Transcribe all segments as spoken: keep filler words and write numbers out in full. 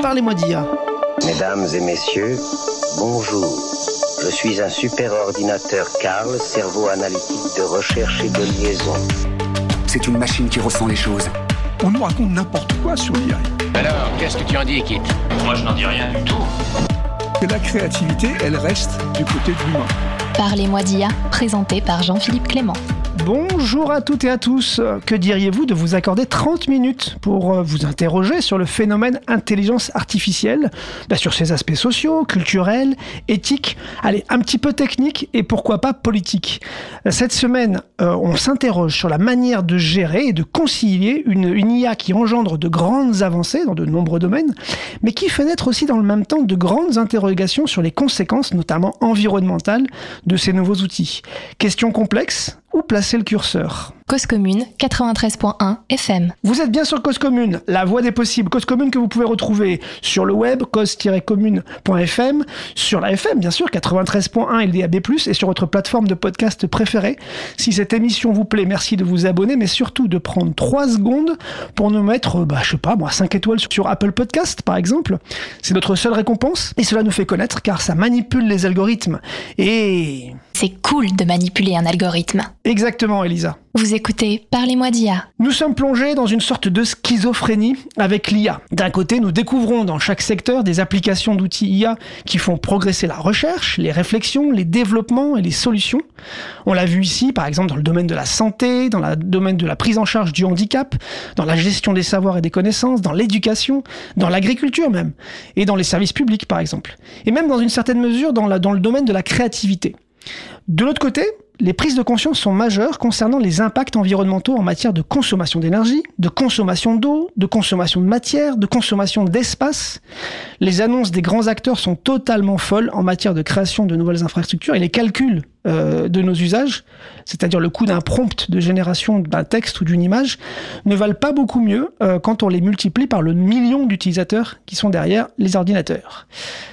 Parlez-moi d'I A. Mesdames et messieurs, bonjour. Je suis un super ordinateur Carl, cerveau analytique de recherche et de liaison. C'est une machine qui ressent les choses. On nous raconte n'importe quoi sur l'I A. Alors, qu'est-ce que tu en dis, Kit ? Moi, je n'en dis rien du tout. Et la créativité, elle reste du côté de l'humain. Parlez-moi d'I A, présenté par Jean-Philippe Clément. Bonjour à toutes et à tous. Que diriez-vous de vous accorder trente minutes pour vous interroger sur le phénomène intelligence artificielle, bah sur ses aspects sociaux, culturels, éthiques, allez, un petit peu techniques et pourquoi pas politiques. Cette semaine, euh, on s'interroge sur la manière de gérer et de concilier une, une I A qui engendre de grandes avancées dans de nombreux domaines, mais qui fait naître aussi dans le même temps de grandes interrogations sur les conséquences, notamment environnementales, de ces nouveaux outils. Question complexe. Où placer le curseur ? Cause Commune, quatre-vingt-treize point un F M. Vous êtes bien sur Cause Commune, la voix des possibles. Cause Commune que vous pouvez retrouver sur le web, cause tiret commune point f m, sur la F M, bien sûr, quatre-vingt-treize point un et le D A B plus, et sur votre plateforme de podcast préférée. Si cette émission vous plaît, merci de vous abonner, mais surtout de prendre trois secondes pour nous mettre, bah, je sais pas, moi, cinq étoiles sur Apple Podcast, par exemple. C'est notre seule récompense, et cela nous fait connaître, car ça manipule les algorithmes. Et... c'est cool de manipuler un algorithme. Exactement, Elisa. Vous écoutez Parlez-moi d'I A. Nous sommes plongés dans une sorte de schizophrénie avec l'I A. D'un côté, nous découvrons dans chaque secteur des applications d'outils I A qui font progresser la recherche, les réflexions, les développements et les solutions. On l'a vu ici, par exemple, dans le domaine de la santé, dans le domaine de la prise en charge du handicap, dans la gestion des savoirs et des connaissances, dans l'éducation, dans l'agriculture même, et dans les services publics, par exemple. Et même dans une certaine mesure dans, la, dans le domaine de la créativité. De l'autre côté, les prises de conscience sont majeures concernant les impacts environnementaux en matière de consommation d'énergie, de consommation d'eau, de consommation de matière, de consommation d'espace. Les annonces des grands acteurs sont totalement folles en matière de création de nouvelles infrastructures et les calculs euh, de nos usages, c'est-à-dire le coût d'un prompt de génération d'un texte ou d'une image, ne valent pas beaucoup mieux euh, quand on les multiplie par le million d'utilisateurs qui sont derrière les ordinateurs.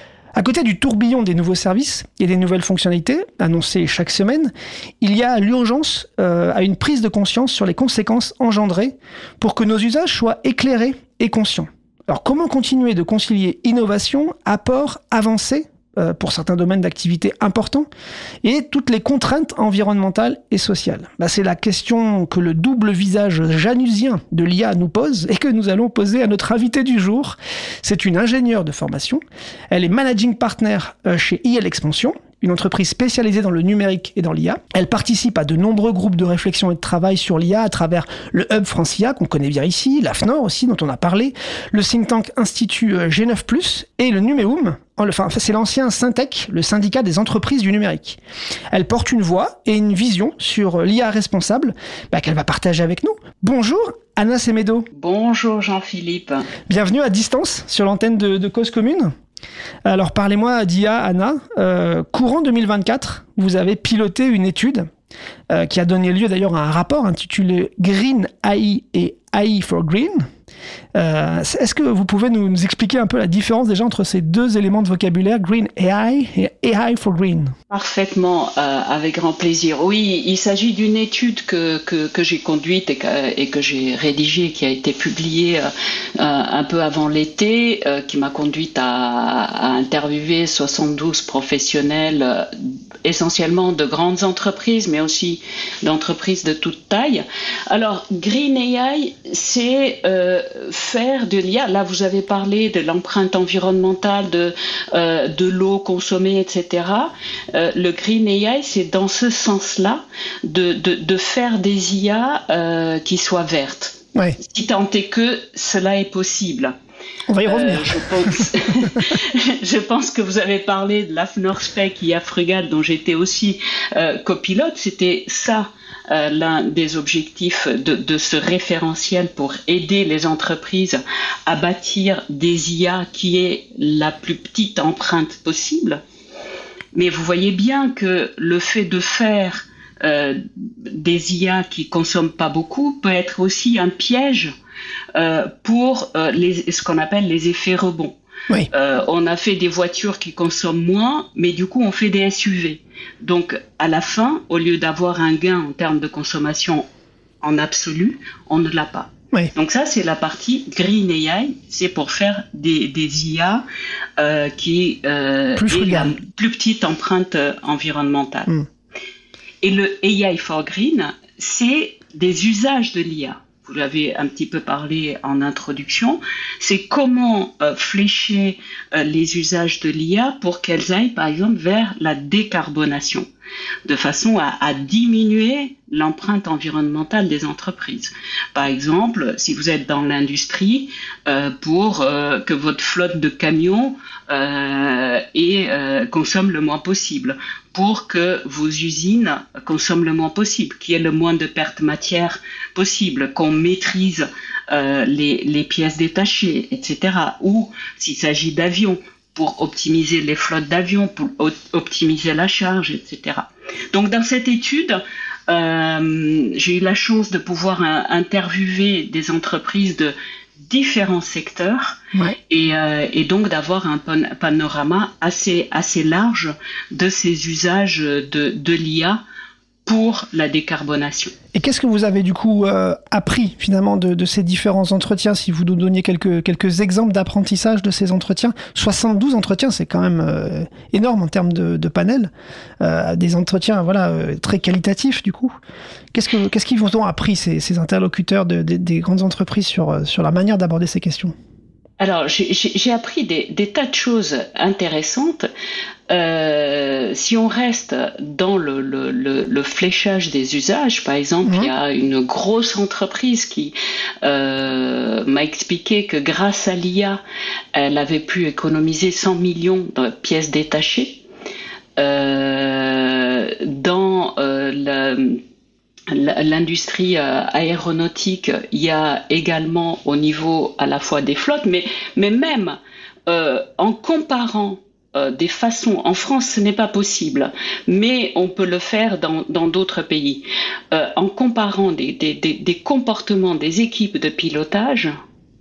À côté du tourbillon des nouveaux services et des nouvelles fonctionnalités annoncées chaque semaine, il y a l'urgence euh, à une prise de conscience sur les conséquences engendrées pour que nos usages soient éclairés et conscients. Alors comment continuer de concilier innovation, apport, avancée euh, pour certains domaines d'activité importants et toutes les contraintes environnementales et sociales ? Bah, c'est la question que le double visage janusien de l'I A nous pose et que nous allons poser à notre invitée du jour. C'est une ingénieure de formation. Elle est managing partner chez I L Expansion, une entreprise spécialisée dans le numérique et dans l'I A. Elle participe à de nombreux groupes de réflexion et de travail sur l'I A à travers le Hub France I A, qu'on connaît bien ici, l'A F N O R aussi, dont on a parlé, le think tank Institut G neuf plus, et le Numéum, enfin c'est l'ancien Syntec, le syndicat des entreprises du numérique. Elle porte une voix et une vision sur l'I A responsable, bah, qu'elle va partager avec nous. Bonjour Anna Semedo. Bonjour Jean-Philippe. Bienvenue à distance sur l'antenne de, de Cause Commune. Alors parlez-moi d'I A, Anna. Euh, courant deux mille vingt-quatre, vous avez piloté une étude euh, qui a donné lieu d'ailleurs à un rapport intitulé Green A I et A I for Green. Euh, est-ce que vous pouvez nous, nous expliquer un peu la différence déjà entre ces deux éléments de vocabulaire, Green A I et A I for Green ? Parfaitement, euh, avec grand plaisir. Oui, il s'agit d'une étude que, que, que j'ai conduite et que, et que j'ai rédigée, qui a été publiée euh, un peu avant l'été, euh, qui m'a conduite à, à interviewer soixante-douze professionnels, euh, essentiellement de grandes entreprises, mais aussi d'entreprises de toute taille. Alors, Green A I, c'est euh, faire de l'I A, là vous avez parlé de l'empreinte environnementale, de, euh, de l'eau consommée, et cetera. Euh, le Green A I, c'est dans ce sens-là de, de, de faire des I A euh, qui soient vertes. Ouais. Si tant est que cela est possible. On va y revenir. Euh, je, pense, je pense que vous avez parlé de l'A F N O R Spec I A Frugal, dont j'étais aussi euh, copilote. C'était ça. Euh, l'un des objectifs de, de ce référentiel pour aider les entreprises à bâtir des I A qui aient la plus petite empreinte possible. Mais vous voyez bien que le fait de faire euh, des I A qui consomment pas beaucoup peut être aussi un piège euh, pour euh, les, ce qu'on appelle les effets rebonds. Oui. Euh, on a fait des voitures qui consomment moins, mais du coup on fait des S U V. Donc à la fin, au lieu d'avoir un gain en termes de consommation en absolu, on ne l'a pas. Oui. Donc ça, c'est la partie Green A I, c'est pour faire des, des I A euh, qui euh, plus aient la frugal. plus petite empreinte euh, environnementale. Mm. Et le A I for Green, c'est des usages de l'I A. Vous l'avez un petit peu parlé en introduction. C'est comment euh, flécher euh, les usages de l'I A pour qu'elles aillent, par exemple, vers la décarbonation, de façon à, à diminuer l'empreinte environnementale des entreprises. Par exemple, si vous êtes dans l'industrie, euh, pour euh, que votre flotte de camions euh, et, euh, consomme le moins possible, pour que vos usines consomment le moins possible, qu'il y ait le moins de pertes matières possible, qu'on maîtrise euh, les, les pièces détachées, et cetera. Ou s'il s'agit d'avions, pour optimiser les flottes d'avions, pour o- optimiser la charge, et cetera. Donc dans cette étude, euh, j'ai eu la chance de pouvoir euh, interviewer des entreprises de différents secteurs Ouais. et, euh, et donc d'avoir un pan- panorama assez, assez large de ces usages de, de l'I A pour la décarbonation. Et qu'est-ce que vous avez du coup euh, appris finalement de, de ces différents entretiens? Si vous nous donniez quelques, quelques exemples d'apprentissage de ces entretiens. soixante-douze entretiens, c'est quand même euh, énorme en termes de, de panel. Euh, des entretiens voilà, euh, très qualitatifs du coup. Qu'est-ce, que, qu'est-ce qu'ils vous ont appris ces, ces interlocuteurs de, de, des grandes entreprises sur, sur la manière d'aborder ces questions? Alors, j'ai, j'ai, j'ai appris des, des tas de choses intéressantes. Euh, si on reste dans le, le, le, le fléchage des usages, par exemple, Mmh. il y a une grosse entreprise qui euh, m'a expliqué que grâce à l'I A, elle avait pu économiser cent millions de pièces détachées. Euh, dans euh, la... l'industrie aéronautique, il y a également au niveau à la fois des flottes, mais, mais même euh, en comparant euh, des façons, en France ce n'est pas possible, mais on peut le faire dans, dans d'autres pays, euh, en comparant des, des, des, des comportements des équipes de pilotage,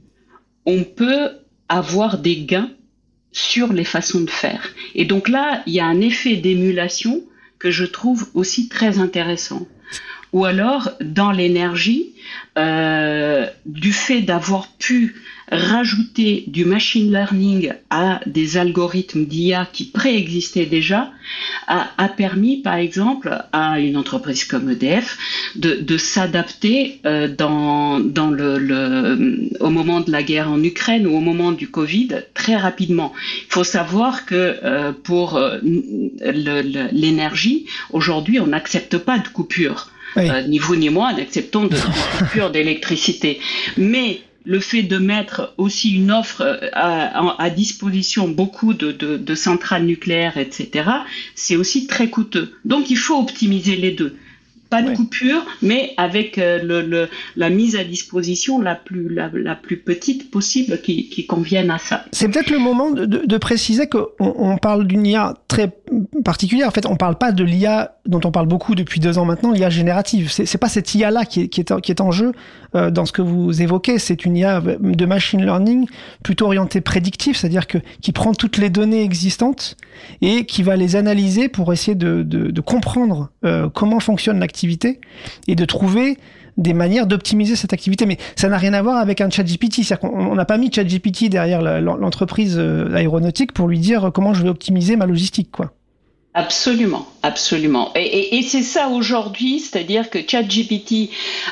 on peut avoir des gains sur les façons de faire. Et donc là, il y a un effet d'émulation que je trouve aussi très intéressant. Ou alors, dans l'énergie, euh, du fait d'avoir pu rajouter du machine learning à des algorithmes d'I A qui préexistaient déjà, a, a permis, par exemple, à une entreprise comme E D F de, de s'adapter euh, dans, dans le, le, au moment de la guerre en Ukraine ou au moment du Covid très rapidement. Il faut savoir que euh, pour euh, le, le, l'énergie, aujourd'hui, on n'accepte pas de coupure. Oui. Euh, ni vous ni moi n'acceptons de, de coupure d'électricité. Mais le fait de mettre aussi une offre à, à disposition beaucoup de, de, de centrales nucléaires, et cetera, c'est aussi très coûteux. Donc il faut optimiser les deux. Pas de Oui. coupure, mais avec euh, le, le, la mise à disposition la plus, la, la plus petite possible qui, qui convienne à ça. C'est peut-être le moment de, de, de préciser qu'on on parle d'une I A très particulière. En fait, on parle pas de l'I A dont on parle beaucoup depuis deux ans maintenant, l'I A générative. C'est, c'est pas cette I A-là qui est, qui est, en, qui est en jeu euh, dans ce que vous évoquez. C'est une I A de machine learning plutôt orientée prédictive, c'est-à-dire que qui prend toutes les données existantes et qui va les analyser pour essayer de, de, de comprendre euh, comment fonctionne l'activité et de trouver des manières d'optimiser cette activité. Mais ça n'a rien à voir avec un ChatGPT. C'est-à-dire qu'on n'a pas mis ChatGPT derrière l'entreprise aéronautique pour lui dire comment je vais optimiser ma logistique, quoi. Absolument, absolument. Et, et, et c'est ça aujourd'hui, c'est-à-dire que ChatGPT,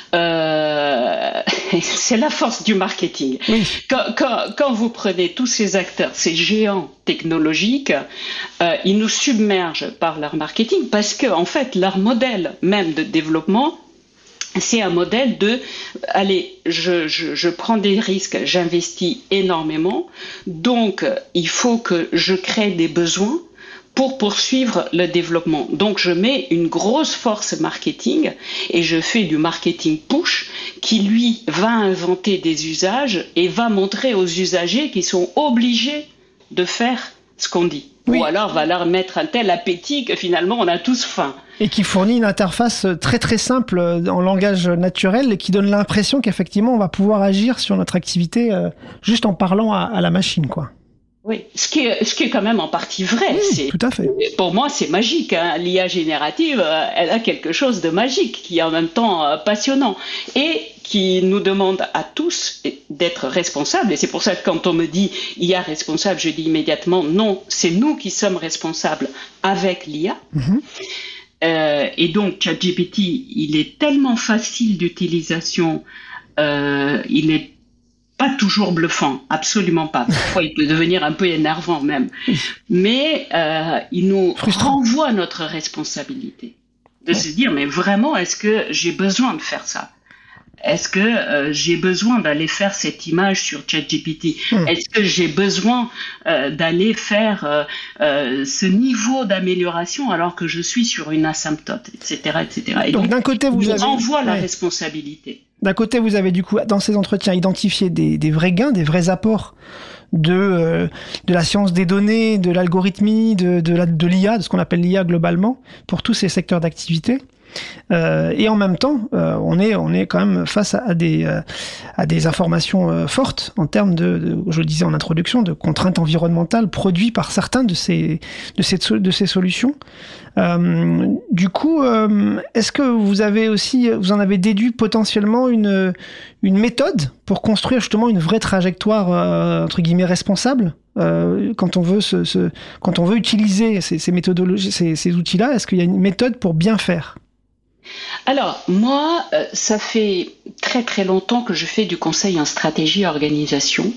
euh, c'est la force du marketing. Oui. Quand, quand, quand vous prenez tous ces acteurs, ces géants technologiques, euh, ils nous submergent par leur marketing parce que, en fait, leur modèle même de développement, c'est un modèle de, allez, je, je, je prends des risques, j'investis énormément, donc il faut que je crée des besoins pour poursuivre le développement. Donc je mets une grosse force marketing et je fais du marketing push qui lui va inventer des usages et va montrer aux usagers qu'ils sont obligés de faire ce qu'on dit. Oui. Ou alors va leur mettre un tel appétit que finalement on a tous faim. Et qui fournit une interface très très simple en langage naturel et qui donne l'impression qu'effectivement on va pouvoir agir sur notre activité euh, juste en parlant à, à la machine, quoi. Oui, ce qui est, ce qui est quand même en partie vrai. Oui, c'est, tout à fait. Pour moi, c'est magique. Hein. L'I A générative, elle a quelque chose de magique qui est en même temps euh, passionnant et qui nous demande à tous d'être responsables. Et c'est pour ça que quand on me dit I A responsable, je dis immédiatement non, c'est nous qui sommes responsables avec l'I A. Mm-hmm. Euh, et donc, ChatGPT, il est tellement facile d'utilisation, euh, il est pas toujours bluffant, absolument pas. Parfois, il peut devenir un peu énervant même. Mais euh, il nous Frustrant. renvoie notre responsabilité. De ouais. se dire, mais vraiment, est-ce que j'ai besoin de faire ça ? Est-ce que euh, j'ai besoin d'aller faire cette image sur ChatGPT ? mmh. Est-ce que j'ai besoin euh, d'aller faire euh, euh, ce niveau d'amélioration alors que je suis sur une asymptote, et cetera, et cetera. Et donc, donc d'un côté, vous avez... renvoie la ouais. responsabilité. D'un côté, vous avez du coup, dans ces entretiens, identifié des, des vrais gains, des vrais apports de, euh, de la science des données, de l'algorithmie, de, de, la, de l'I A, de ce qu'on appelle l'I A globalement, pour tous ces secteurs d'activité. Euh, et en même temps, euh, on est on est quand même face à, à des euh, à des informations euh, fortes en termes de, de, je le disais en introduction, de contraintes environnementales produites par certains de ces de ces de ces solutions. Euh, du coup, euh, est-ce que vous avez aussi vous en avez déduit potentiellement une une méthode pour construire justement une vraie trajectoire euh, entre guillemets responsable? Euh, quand on veut se, se quand on veut utiliser ces, ces méthodologies, ces, ces outils-là, est-ce qu'il y a une méthode pour bien faire? Alors, moi, euh, ça fait très très longtemps que je fais du conseil en stratégie et organisation.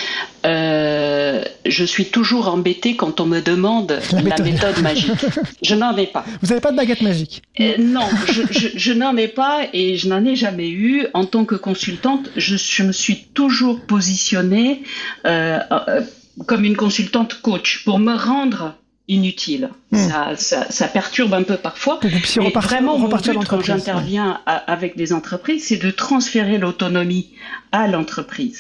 Euh, je suis toujours embêtée quand on me demande la méthode, la méthode magique. Je n'en ai pas. Vous n'avez pas de baguette magique? euh, Non, je, je, je n'en ai pas et je n'en ai jamais eu. En tant que consultante, je, je me suis toujours positionnée euh, euh, comme une consultante coach pour me rendre inutile. Mmh. Ça, ça, ça perturbe un peu parfois. Et puis, mais vraiment, mon but quand j'interviens ouais. à, avec des entreprises, c'est de transférer l'autonomie à l'entreprise.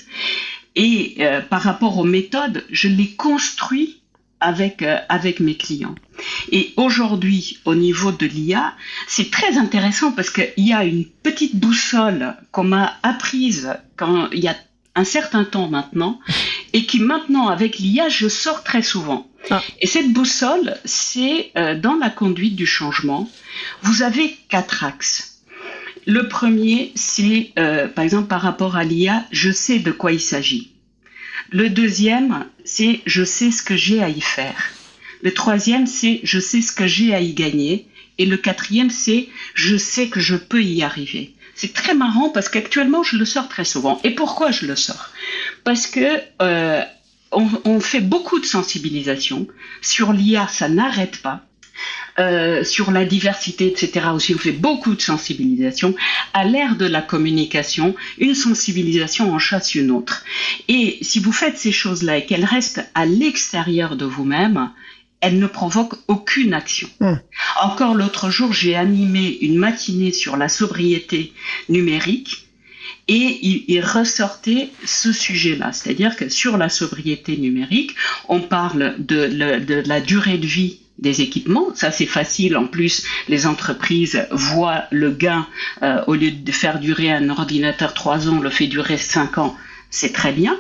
Et euh, par rapport aux méthodes, je les construis avec euh, avec mes clients. Et aujourd'hui, au niveau de l'I A, c'est très intéressant parce qu'il y a une petite boussole qu'on m'a apprise quand il y a un certain temps maintenant, et qui maintenant, avec l'I A, je sors très souvent. Ah. Et cette boussole, c'est euh, dans la conduite du changement, vous avez quatre axes. Le premier, c'est, euh, par exemple, par rapport à l'I A, je sais de quoi il s'agit. Le deuxième, c'est je sais ce que j'ai à y faire. Le troisième, c'est je sais ce que j'ai à y gagner. Et le quatrième, c'est je sais que je peux y arriver. C'est très marrant parce qu'actuellement, je le sors très souvent. Et pourquoi je le sors ? Parce que euh, on, on fait beaucoup de sensibilisation. Sur l'I A, ça n'arrête pas. Euh, sur la diversité, et cetera aussi, on fait beaucoup de sensibilisation. À l'ère de la communication, une sensibilisation en chasse une autre. Et si vous faites ces choses-là et qu'elles restent à l'extérieur de vous-même, elle ne provoque aucune action. Mmh. Encore l'autre jour, j'ai animé une matinée sur la sobriété numérique et il, il ressortait ce sujet-là. C'est-à-dire que sur la sobriété numérique, on parle de, le, de la durée de vie des équipements. Ça, c'est facile. En plus, les entreprises voient le gain. Euh, au lieu de faire durer un ordinateur trois ans, on le fait durer cinq ans. C'est très bien.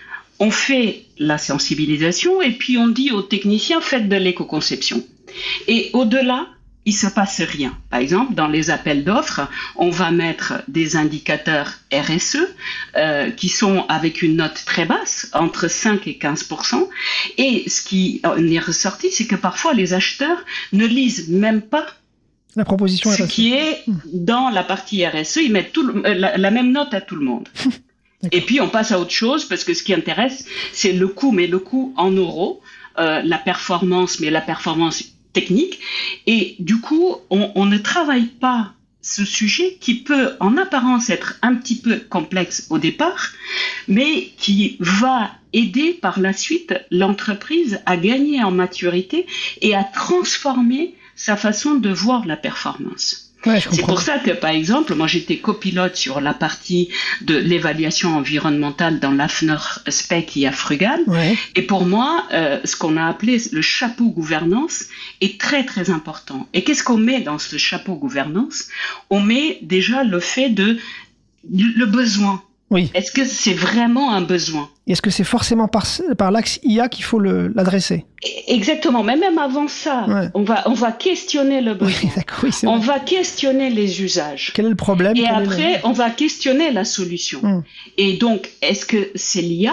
On fait la sensibilisation et puis on dit aux techniciens, faites de l'éco-conception. Et au-delà, il se passe rien. Par exemple, dans les appels d'offres, on va mettre des indicateurs R S E euh, qui sont avec une note très basse, entre cinq et quinze pour cent. Et ce qui en est ressorti, c'est que parfois les acheteurs ne lisent même pas la proposition ce R S E. Qui est dans la partie R S E. Ils mettent tout le, la, la même note à tout le monde. Et puis on passe à autre chose parce que ce qui intéresse, c'est le coût, mais le coût en euros, euh, la performance, mais la performance technique. Et du coup, on, on ne travaille pas ce sujet qui peut en apparence être un petit peu complexe au départ, mais qui va aider par la suite l'entreprise à gagner en maturité et à transformer sa façon de voir la performance. Ouais, c'est pour ça que, par exemple, moi j'étais copilote sur la partie de l'évaluation environnementale dans l'Afner Spec I A Frugal. Ouais. Et pour moi, euh, ce qu'on a appelé le chapeau gouvernance est très très important. Et qu'est-ce qu'on met dans ce chapeau gouvernance ? On met déjà le fait de le besoin. Oui. Est-ce que c'est vraiment un besoin ? Est-ce que c'est forcément par, par l'axe I A qu'il faut le, l'adresser ? Exactement, mais même avant ça, ouais. on, va, on va questionner le besoin, oui, d'accord, oui, c'est on vrai. va questionner les usages. Quel est le problème ? Et Quel après, le... on va questionner la solution. Hum. Et donc, est-ce que c'est l'I A ?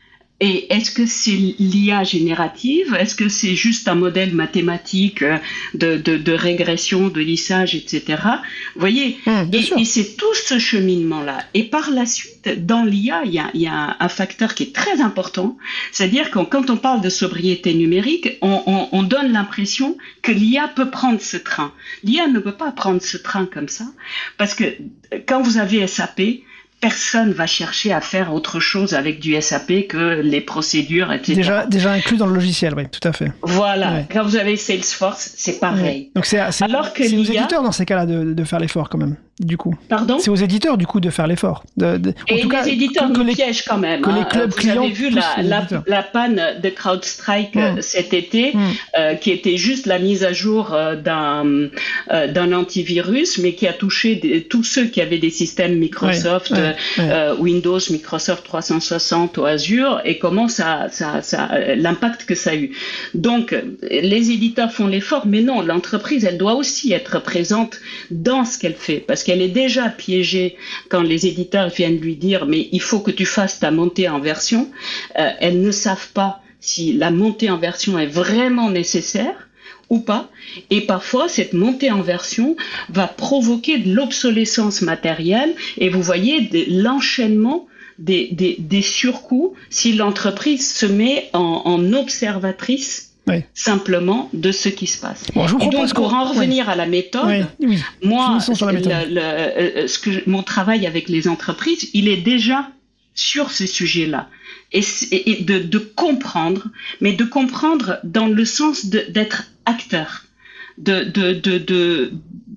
Et est-ce que c'est l'I A générative ? Est-ce que c'est juste un modèle mathématique de, de, de régression, de lissage, et cetera. Vous voyez ? mmh, et, et c'est tout ce cheminement-là. Et par la suite, dans l'I A, il y a, il y a un facteur qui est très important. C'est-à-dire que quand on parle de sobriété numérique, on, on, on donne l'impression que l'I A peut prendre ce train. L'I A ne peut pas prendre ce train comme ça. Parce que quand vous avez S A P, personne va chercher à faire autre chose avec du S A P que les procédures, et cetera. Déjà, déjà inclus dans le logiciel, oui, tout à fait. Voilà. Ouais. Quand vous avez Salesforce, c'est pareil. Ouais. Donc c'est, c'est, Alors que c'est aux éditeurs dans ces cas-là de, de faire l'effort quand même, du coup. Pardon ? C'est aux éditeurs du coup de faire l'effort. De, de, et en tout les cas, éditeurs que, nous que les, piègent quand même. Que hein. les clubs vous clients. Vous avez vu la, la, la panne de CrowdStrike mmh. cet été, mmh. euh, qui était juste la mise à jour euh, d'un, euh, d'un antivirus, mais qui a touché des, tous ceux qui avaient des systèmes Microsoft, ouais, ouais, ouais. Euh, Windows, Microsoft trois cent soixante ou Azure, et comment ça, ça, ça, l'impact que ça a eu. Donc, les éditeurs font l'effort, mais non, l'entreprise, elle doit aussi être présente dans ce qu'elle fait, parce qu'elle est déjà piégée quand les éditeurs viennent lui dire, mais il faut que tu fasses ta montée en version. Euh, elles ne savent pas si la montée en version est vraiment nécessaire ou pas. Et parfois, cette montée en version va provoquer de l'obsolescence matérielle, et vous voyez de, l'enchaînement des, des, des surcoûts si l'entreprise se met en, en observatrice oui. simplement de ce qui se passe. Bon, je vous et donc, pour qu'on... en revenir oui. à la méthode, oui. Oui. moi, la méthode. Le, le, ce que je, mon travail avec les entreprises, il est déjà sur ce sujet-là. Et, et de, de comprendre, mais de comprendre dans le sens de, d'être acteur, de, de, de, de,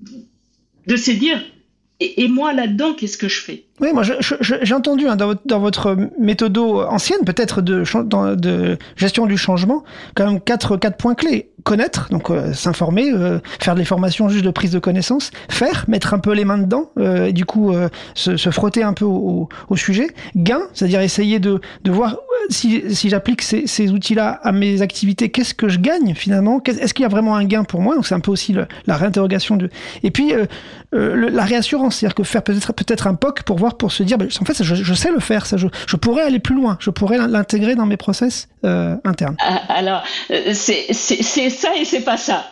de se dire, et, et moi là-dedans, qu'est-ce que je fais ? Oui, moi je, je, j'ai entendu hein, dans, votre, dans votre méthodo ancienne, peut-être de, dans, de gestion du changement, quand même quatre, quatre points clés. Connaître, donc euh, s'informer, euh, faire des formations juste de prise de connaissance, faire, mettre un peu les mains dedans, euh, et du coup euh, se, se frotter un peu au, au sujet. Gain, c'est-à-dire essayer de, de voir si, si j'applique ces, ces outils-là à mes activités, qu'est-ce que je gagne finalement ? Est-ce qu'il y a vraiment un gain pour moi ? Donc c'est un peu aussi le, la réinterrogation de. Et puis euh, euh, le, la réassurance, c'est-à-dire que faire peut-être peut-être un P O C pour voir, pour se dire, ben, en fait, ça, je, je sais le faire, ça, je, je pourrais aller plus loin, je pourrais l'intégrer dans mes process euh, internes. Alors c'est, c'est, c'est ça et c'est pas ça.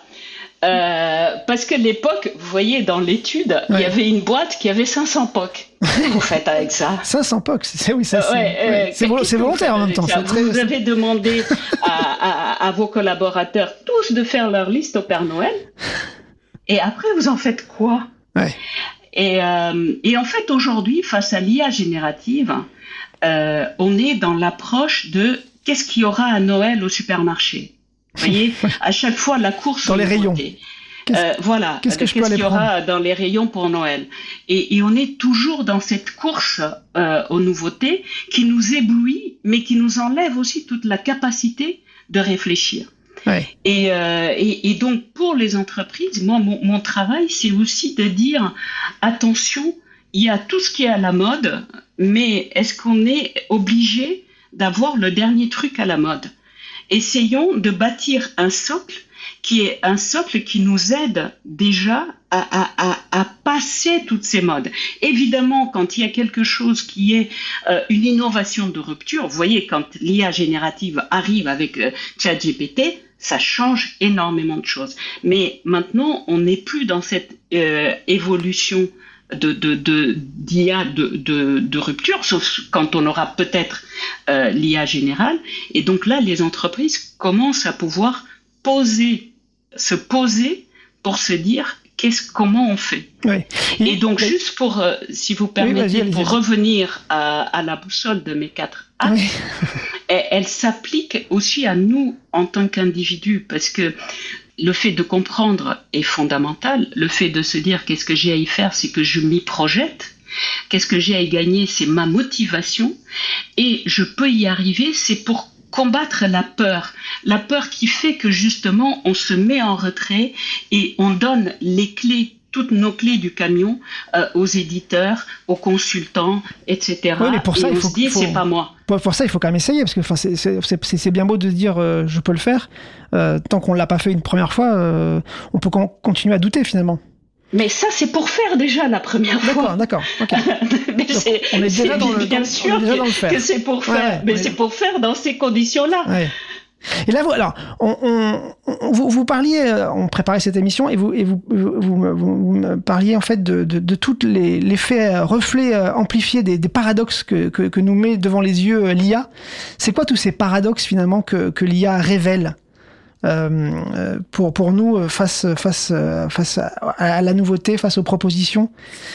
Euh, parce que l'époque, vous voyez, dans l'étude, ouais. il y avait une boîte qui avait cinq cents P O C. Qu'est-ce que vous faites avec ça ? cinq cents P O C, c'est, oui, ça, c'est, ouais, euh, ouais. c'est, c'est volontaire en même temps. C'est très... Vous avez demandé à, à, à vos collaborateurs tous de faire leur liste au Père Noël. Et après, vous en faites quoi ? ouais. et, euh, et en fait, aujourd'hui, face à l'I A générative, euh, on est dans l'approche de qu'est-ce qu'il y aura à Noël au supermarché ? Vous voyez, à chaque fois, la course dans les rayons. Qu'est-ce, euh, voilà, qu'est-ce, que je qu'est-ce peux qu'il y aura dans les rayons pour Noël. Et, et on est toujours dans cette course euh, aux nouveautés qui nous éblouit, mais qui nous enlève aussi toute la capacité de réfléchir. Ouais. Et, euh, et, et donc, pour les entreprises, moi, mon, mon travail, c'est aussi de dire, attention, il y a tout ce qui est à la mode, mais est-ce qu'on est obligé d'avoir le dernier truc à la mode ? Essayons de bâtir un socle qui est un socle qui nous aide déjà à, à, à, à passer toutes ces modes. Évidemment, quand il y a quelque chose qui est euh, une innovation de rupture, vous voyez, quand l'I A générative arrive avec euh, ChatGPT, ça change énormément de choses. Mais maintenant, on n'est plus dans cette euh, évolution de, de, de, d'I A de, de, de rupture, sauf quand on aura peut-être euh, l'I A générale. Et donc là, les entreprises commencent à pouvoir poser, se poser pour se dire qu'est-ce, comment on fait. Oui. Et, Et donc, oui. juste pour, euh, si vous permettez, oui, vas-y, allez-y, pour allez-y. revenir à, à la boussole de mes quatre axes, oui. elle, elle s'applique aussi à nous en tant qu'individus, parce que le fait de comprendre est fondamental. Le fait de se dire qu'est-ce que j'ai à y faire, c'est que je m'y projette. Qu'est-ce que j'ai à y gagner, c'est ma motivation. Et je peux y arriver, c'est pour combattre la peur. La peur qui fait que justement, on se met en retrait et on donne les clés toutes nos clés du camion euh, aux éditeurs, aux consultants, et cetera. Oui, mais pour ça, et il on faut, se dit, faut, c'est pas moi. Pour, pour ça, il faut quand même essayer, parce que enfin, c'est, c'est, c'est, c'est bien beau de dire euh, je peux le faire. Euh, tant qu'on l'a pas fait une première fois, euh, on peut con- continuer à douter finalement. Mais ça, c'est pour faire déjà la première fois. D'accord, d'accord. Okay. Mais c'est, on est déjà c'est dans le, bien dans, sûr on est déjà dans le faire. que c'est pour faire, ouais, mais ouais. c'est pour faire dans ces conditions-là. Ouais. Et là, vous, alors, on, on, on, vous, vous parliez, on préparait cette émission, et vous, et vous, vous, vous, vous me parliez en fait de, de, de tous les, les faits reflets amplifiés des, des paradoxes que, que, que nous met devant les yeux l'I A. C'est quoi tous ces paradoxes finalement que, que l'I A révèle euh, pour, pour nous face, face, face à, à la nouveauté, face aux propositions?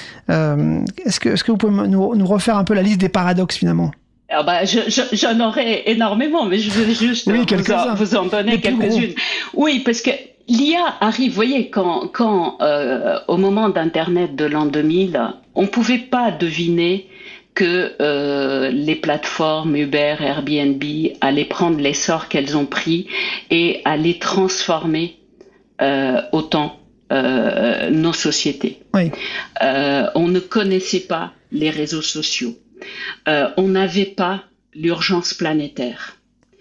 euh, est-ce que, est-ce que vous pouvez nous, nous refaire un peu la liste des paradoxes finalement? Alors bah, je, je, j'en aurais énormément, mais je veux juste oui, vous, en, vous en donner quelques-unes. Oui, parce que l'I A arrive, vous voyez, quand, quand euh, au moment d'Internet de l'an deux mille, on ne pouvait pas deviner que euh, les plateformes Uber, Airbnb allaient prendre l'essor qu'elles ont pris et allaient transformer euh, autant euh, nos sociétés. Oui. Euh, on ne connaissait pas les réseaux sociaux. Euh, on n'avait pas l'urgence planétaire.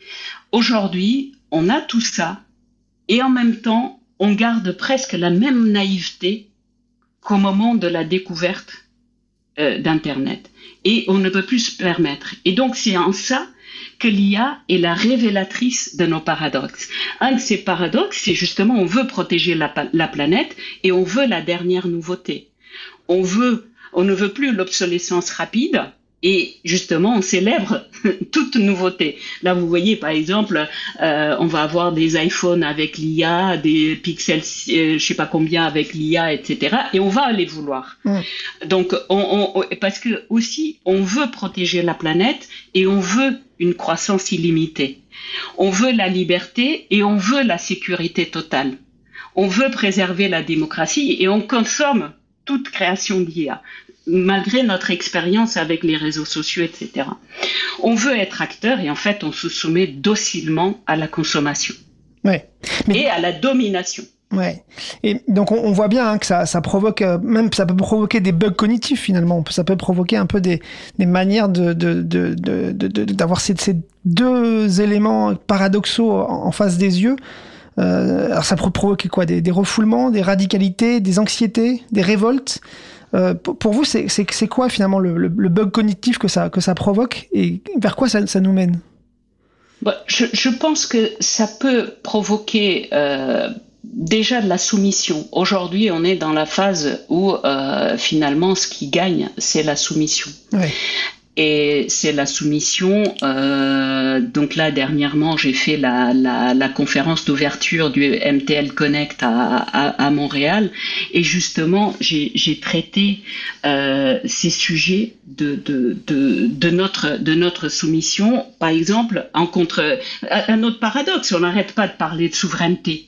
Aujourd'hui, on a tout ça et en même temps, on garde presque la même naïveté qu'au moment de la découverte euh, d'Internet. Et on ne peut plus se permettre. Et donc, c'est en ça que l'I A est la révélatrice de nos paradoxes. Un de ces paradoxes, c'est justement on veut protéger la, la planète et on veut la dernière nouveauté. On veut, on ne veut plus l'obsolescence rapide. Et justement, on célèbre toute nouveauté. Là, vous voyez, par exemple, euh, on va avoir des iPhones avec l'I A, des Pixels, euh, je sais pas combien avec l'I A, et cetera. Et on va les vouloir. Mmh. Donc, on, on, parce que aussi, on veut protéger la planète et on veut une croissance illimitée. On veut la liberté et on veut la sécurité totale. On veut préserver la démocratie et on consomme toute création d'I A. Malgré notre expérience avec les réseaux sociaux, et cetera. On veut être acteur et en fait, on se soumet docilement à la consommation. Ouais. Mais... et à la domination. Ouais. Et donc, on, on voit bien hein, que ça, ça provoque, euh, même ça peut provoquer des bugs cognitifs finalement. Ça peut provoquer un peu des, des manières de, de, de, de, de, de, d'avoir ces, ces deux éléments paradoxaux en, en face des yeux. Euh, alors, ça peut provoquer quoi? Des, des refoulements, des radicalités, des anxiétés, des révoltes. Euh, pour vous, c'est, c'est, c'est quoi finalement le, le, le bug cognitif que ça, que ça provoque et vers quoi ça, ça nous mène? Bon, je, je pense que ça peut provoquer euh, déjà de la soumission. Aujourd'hui, on est dans la phase où euh, finalement, ce qui gagne, c'est la soumission. Ouais. Et c'est la soumission. Euh, donc là, dernièrement, j'ai fait la, la, la conférence d'ouverture du M T L Connect à, à, à Montréal. Et justement, j'ai, j'ai traité euh, ces sujets de, de, de, de, notre, de notre soumission. Par exemple, en contre, un autre paradoxe, on n'arrête pas de parler de souveraineté.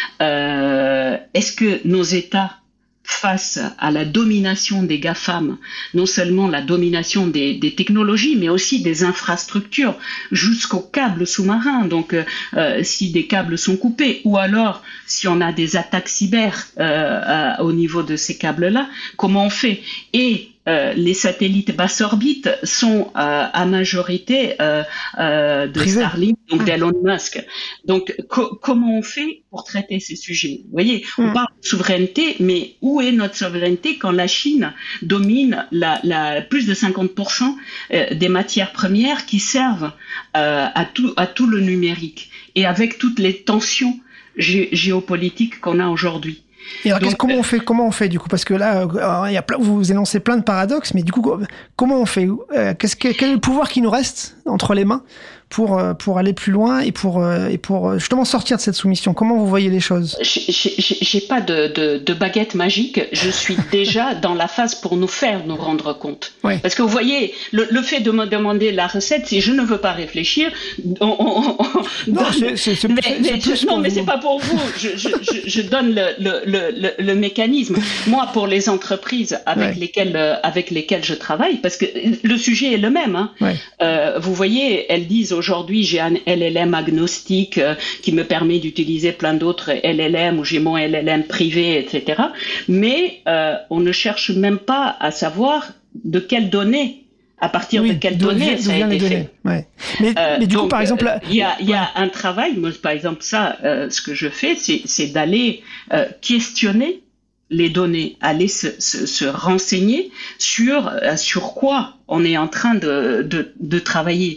Euh, est-ce que nos États, face à la domination des GAFAM, non seulement la domination des, des technologies, mais aussi des infrastructures, jusqu'aux câbles sous-marins. Donc, euh, si des câbles sont coupés, ou alors si on a des attaques cyber euh, à, au niveau de ces câbles-là, comment on fait? Et Euh, les satellites basse orbite sont euh, à majorité euh, euh, de Privé. Starlink, donc ah. d'Elon Musk. Donc, co- comment on fait pour traiter ces sujets? Vous voyez, on mm. parle de souveraineté, mais où est notre souveraineté quand la Chine domine la, la, plus de cinquante pour cent des matières premières qui servent euh, à, tout, à tout le numérique et avec toutes les tensions gé- géopolitiques qu'on a aujourd'hui? Et alors, Donc, comment on fait, comment on fait du coup? Parce que là, euh, il y a plein, vous énoncez plein de paradoxes, mais du coup, comment on fait? euh, qu'est-ce que, Quel est le pouvoir qui nous reste entre les mains pour pour aller plus loin et pour et pour justement sortir de cette soumission? Comment vous voyez les choses? J'ai, j'ai, j'ai pas de, de, de baguette magique. Je suis déjà dans la phase pour nous faire nous rendre compte. Ouais. Parce que vous voyez, le, le fait de me demander la recette, si je ne veux pas réfléchir, on, on, on, Non, donne... c'est, c'est, c'est, mais, c'est, mais c'est je, non, mais vous. c'est pas pour vous. Je, je, je, je donne le, le, le, le mécanisme. Moi, pour les entreprises avec ouais. lesquelles euh, avec lesquelles je travaille, parce que le sujet est le même. Hein. Ouais. Euh, vous voyez, elles disent aujourd'hui j'ai un L L M agnostique euh, qui me permet d'utiliser plein d'autres L L M ou j'ai mon L L M privé, et cetera. Mais euh, on ne cherche même pas à savoir de quelles données. À partir oui, de quelles d'où données vient, ça a été les fait. données. Ouais. Mais, euh, mais du donc, coup, par exemple, il y a, il y a ouais. un travail. Moi, par exemple, ça, euh, ce que je fais, c'est, c'est d'aller euh, questionner les données, aller se, se, se renseigner sur euh, sur quoi on est en train de de, de travailler.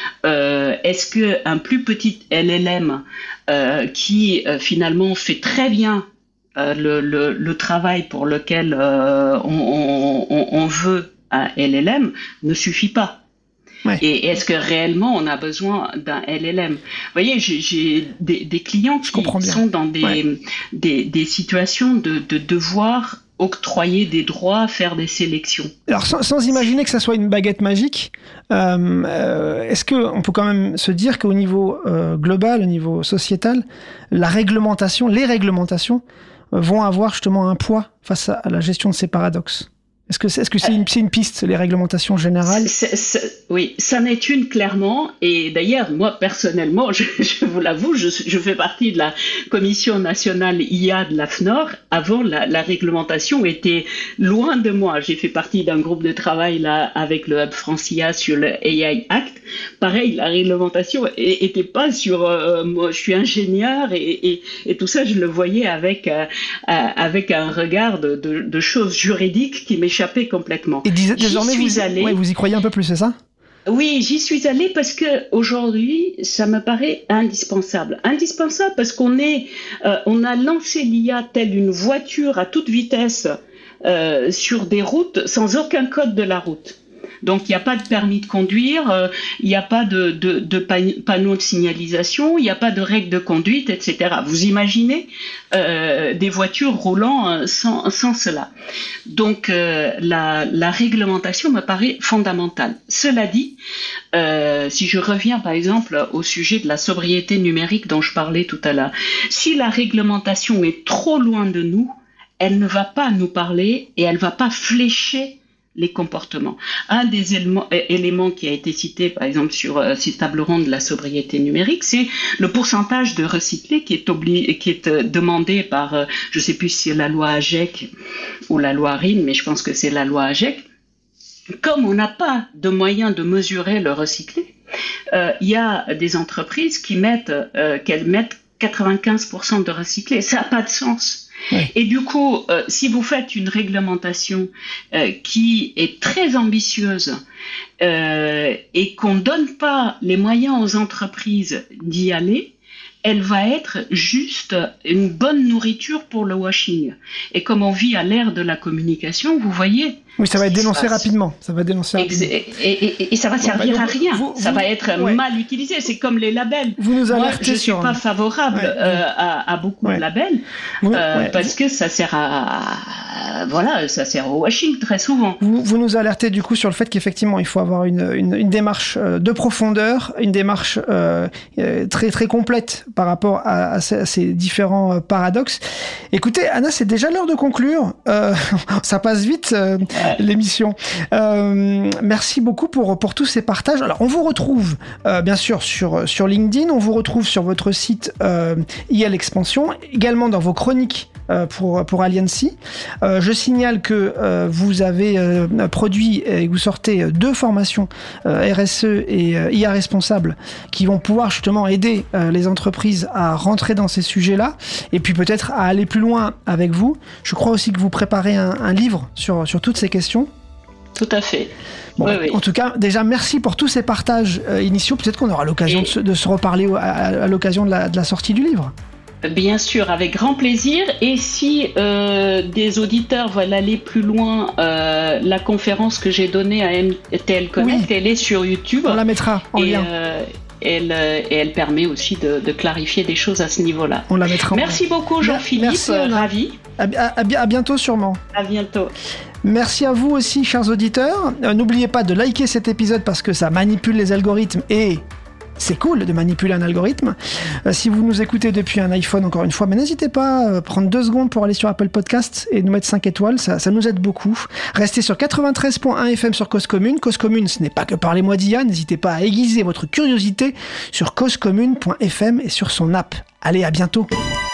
Euh, est-ce que un plus petit L L M euh, qui euh, finalement fait très bien euh, le, le le travail pour lequel euh, on, on, on veut un L L M ne suffit pas. Ouais. Et est-ce que réellement on a besoin d'un L L M ? Vous voyez, j'ai, j'ai des, des clients qui sont dans des, ouais. des, des situations de, de devoir octroyer des droits, faire des sélections. Alors sans, sans imaginer que ça soit une baguette magique, euh, euh, est-ce qu'on peut quand même se dire qu'au niveau euh, global, au niveau sociétal, la réglementation, les réglementations euh, vont avoir justement un poids face à, à la gestion de ces paradoxes ? Est-ce que c'est, est-ce que c'est, une, c'est une piste, les réglementations générales ? c'est, c'est, Oui, ça n'est une clairement. Et d'ailleurs, moi, personnellement, je, je vous l'avoue, je, je fais partie de la Commission nationale I A de l'A F N O R. Avant, la, la réglementation était loin de moi. J'ai fait partie d'un groupe de travail là avec le Hub France I A sur le A I Act. Pareil, la réglementation était pas sur... Euh, moi, je suis ingénieur et, et, et tout ça, je le voyais avec, euh, avec un regard de, de, de choses juridiques qui m'échappaient complètement. Et dis- désormais, vous, allée... ouais, vous y croyez un peu plus, c'est ça ? Oui, j'y suis allée parce que aujourd'hui, ça me paraît indispensable. Indispensable parce qu'on est, euh, on a lancé l'I A telle une voiture à toute vitesse euh, sur des routes sans aucun code de la route. Donc, il n'y a pas de permis de conduire, euh, il n'y a pas de, de, de panneau de signalisation, il n'y a pas de règles de conduite, et cetera. Vous imaginez euh, des voitures roulant sans, sans cela. Donc, euh, la, la réglementation me paraît fondamentale. Cela dit, euh, si je reviens par exemple au sujet de la sobriété numérique dont je parlais tout à l'heure, si la réglementation est trop loin de nous, elle ne va pas nous parler et elle ne va pas flécher les comportements. Un des éléments, éléments qui a été cité, par exemple, sur euh, ces tables rondes de la sobriété numérique, c'est le pourcentage de recyclés qui est, obli- qui est euh, demandé par, euh, je ne sais plus si c'est la loi AGEC ou la loi R I N, mais je pense que c'est la loi AGEC. Comme on n'a pas de moyens de mesurer le recyclé, euh, il y a des entreprises qui mettent, euh, qu'elles mettent quatre-vingt-quinze pour cent de recyclé. Ça n'a pas de sens. Ouais. Et du coup, euh, si vous faites une réglementation euh, qui est très ambitieuse euh, et qu'on ne donne pas les moyens aux entreprises d'y aller, elle va être juste une bonne nourriture pour le washing. Et comme on vit à l'ère de la communication, vous voyez... Oui, ça va être dénoncé rapidement. Ça va dénoncer rapidement. Et, et, et, et ça va bon, servir bah, à rien. Vous, ça vous, va être ouais. mal utilisé. C'est comme les labels. Vous nous alertez. Moi, je ne suis pas favorable ouais, euh, ouais. À, à beaucoup ouais. de labels oui, euh, ouais. parce que ça sert à, à... Voilà, ça sert au washing très souvent. Vous, vous nous alertez du coup sur le fait qu'effectivement, il faut avoir une, une, une démarche de profondeur, une démarche euh, très, très complète par rapport à, à, ces, à ces différents paradoxes. Écoutez, Anna, c'est déjà l'heure de conclure. Euh, ça passe vite. Euh, l'émission. Euh, merci beaucoup pour, pour tous ces partages. Alors, on vous retrouve, euh, bien sûr, sur, sur LinkedIn. On vous retrouve sur votre site euh, I L Expansion, également dans vos chroniques euh, pour, pour Aliancy. Euh, je signale que euh, vous avez euh, produit et vous sortez deux formations euh, R S E et euh, I A Responsable qui vont pouvoir justement aider euh, les entreprises à rentrer dans ces sujets-là et puis peut-être à aller plus loin avec vous. Je crois aussi que vous préparez un, un livre sur, sur toutes ces questions. Tout à fait. Bon, oui, oui. En tout cas, déjà, merci pour tous ces partages euh, initiaux. Peut-être qu'on aura l'occasion Et... de, se, de se reparler à, à l'occasion de la, de la sortie du livre. Bien sûr, avec grand plaisir. Et si euh, des auditeurs veulent aller plus loin, euh, la conférence que j'ai donnée à M T L Connect, oui. elle est sur YouTube. On la mettra en et, lien. Euh, Elle, et elle permet aussi de, de clarifier des choses à ce niveau-là. On la mettra en Merci lien. beaucoup Jean-Philippe, Merci, euh, ravi. À, à, à bientôt sûrement. À bientôt. Merci à vous aussi, chers auditeurs. Euh, n'oubliez pas de liker cet épisode parce que ça manipule les algorithmes et C'est cool de manipuler un algorithme. Euh, si vous nous écoutez depuis un iPhone, encore une fois, mais n'hésitez pas à euh, prendre deux secondes pour aller sur Apple Podcast et nous mettre cinq étoiles, ça, ça nous aide beaucoup. Restez sur quatre-vingt-treize point un F M sur Cause Commune. Cause Commune, ce n'est pas que Parlez-moi d'I A. N'hésitez pas à aiguiser votre curiosité sur cause commune point F M et sur son app. Allez, à bientôt.